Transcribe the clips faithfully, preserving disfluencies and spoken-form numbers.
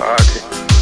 party.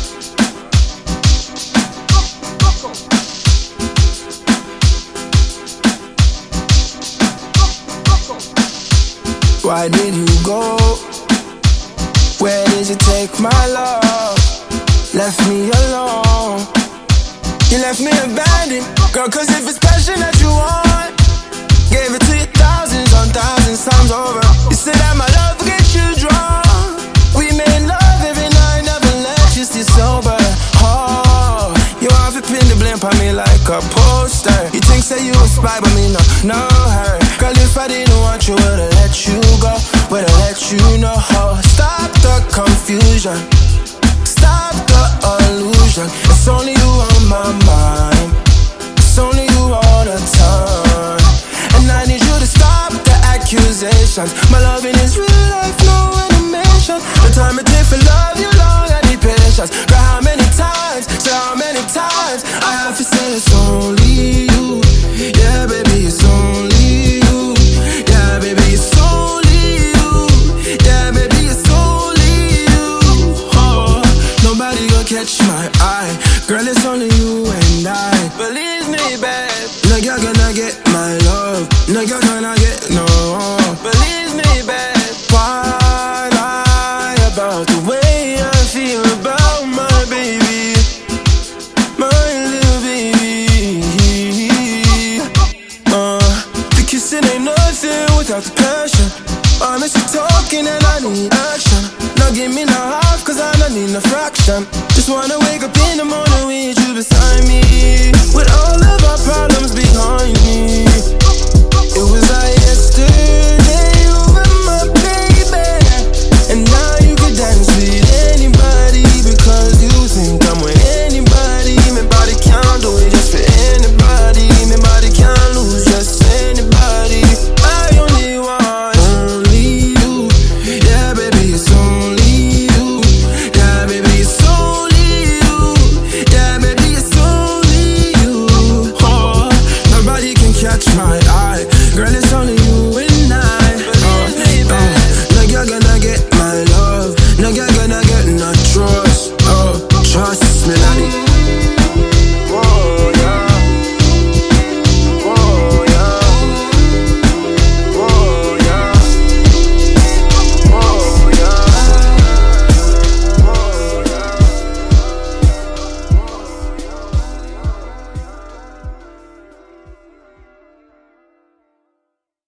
Why did you go? Where did you take my love? Left me alone. You left me abandoned. Girl, cause if it's passion that you want, gave it to you thousands on thousands times over. You said that my love would get you drunk. We made love every night, never let you stay sober. Oh, you have to pin the blame on me like a poster. You think say you a spy, but me no, no hurt. Girl, if I didn't want you, would've let you go, would've let you know. Stop the confusion, stop the illusion. It's only you on my mind, it's only you all the time. And I need you to stop the accusations. My loving is real life, no animation. The time it takes for love you long, I need patience. Girl, how many times, say how many times I have to say it's only you. Yeah, baby, it's only you. Yeah, baby, it's only you. Yeah, baby, it's only you. Oh, nobody gonna catch my eye. Girl, it's only you and I. Believe me, babe, no girl gonna get my love. No girl gonna get no. Believe me, babe, why lie about the way I feel about my baby, my little baby. Uh, the kissing ain't nothing without the passion. I miss you talking and I need action. Now give me no half cause I don't need no fraction. Just wanna wake up in the morning with you beside me, with all of our problems behind me. It was like yesterday.